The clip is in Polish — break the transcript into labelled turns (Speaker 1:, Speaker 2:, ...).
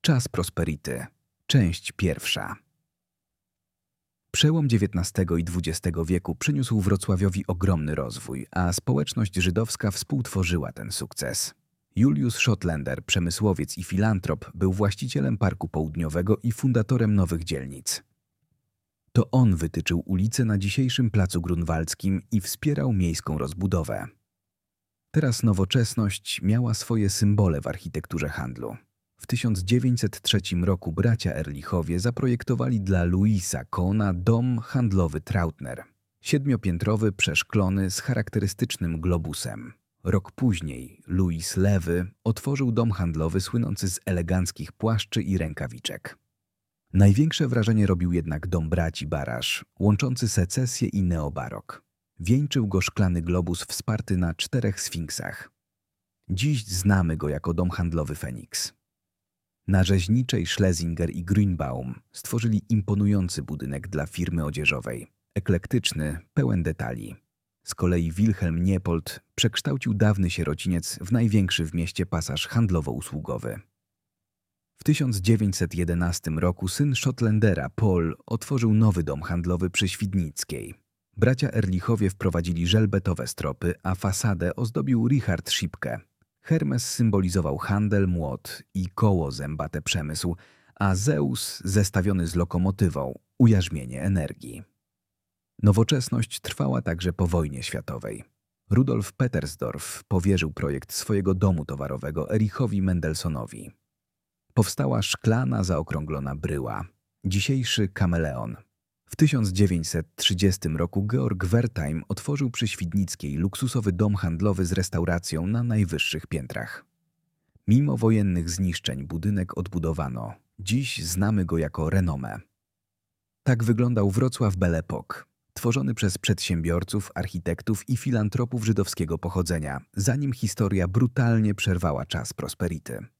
Speaker 1: Czas prosperity. Część pierwsza. Przełom XIX i XX wieku przyniósł Wrocławiowi ogromny rozwój, a społeczność żydowska współtworzyła ten sukces. Julius Schottlaender, przemysłowiec i filantrop, był właścicielem Parku Południowego i fundatorem nowych dzielnic. To on wytyczył ulice na dzisiejszym Placu Grunwaldzkim i wspierał miejską rozbudowę. Teraz nowoczesność miała swoje symbole w architekturze handlu. W 1903 roku bracia Ehrlichowie zaprojektowali dla Louisa Kohna dom handlowy Trautner. 7-piętrowy, przeszklony, z charakterystycznym globusem. Rok później Louis Lewy otworzył dom handlowy słynący z eleganckich płaszczy i rękawiczek. Największe wrażenie robił jednak dom braci Barasz, łączący secesję i neobarok. Wieńczył go szklany globus wsparty na 4 sfinksach. Dziś znamy go jako dom handlowy Feniks. Na Rzeźniczej Schlesinger i Grünbaum stworzyli imponujący budynek dla firmy odzieżowej. Eklektyczny, pełen detali. Z kolei Wilhelm Niepold przekształcił dawny sierociniec w największy w mieście pasaż handlowo-usługowy. W 1911 roku syn Schottlandera, Paul, otworzył nowy dom handlowy przy Świdnickiej. Bracia Ehrlichowie wprowadzili żelbetowe stropy, a fasadę ozdobił Richard Schipke. Hermes symbolizował handel, młot i koło zębate przemysł, a Zeus zestawiony z lokomotywą, ujarzmienie energii. Nowoczesność trwała także po wojnie światowej. Rudolf Petersdorf powierzył projekt swojego domu towarowego Erichowi Mendelsohnowi. Powstała szklana, zaokrąglona bryła, dzisiejszy kameleon. W 1930 roku Georg Wertheim otworzył przy Świdnickiej luksusowy dom handlowy z restauracją na najwyższych piętrach. Mimo wojennych zniszczeń budynek odbudowano. Dziś znamy go jako renomę. Tak wyglądał Wrocław Belle Époque, tworzony przez przedsiębiorców, architektów i filantropów żydowskiego pochodzenia, zanim historia brutalnie przerwała czas prosperity.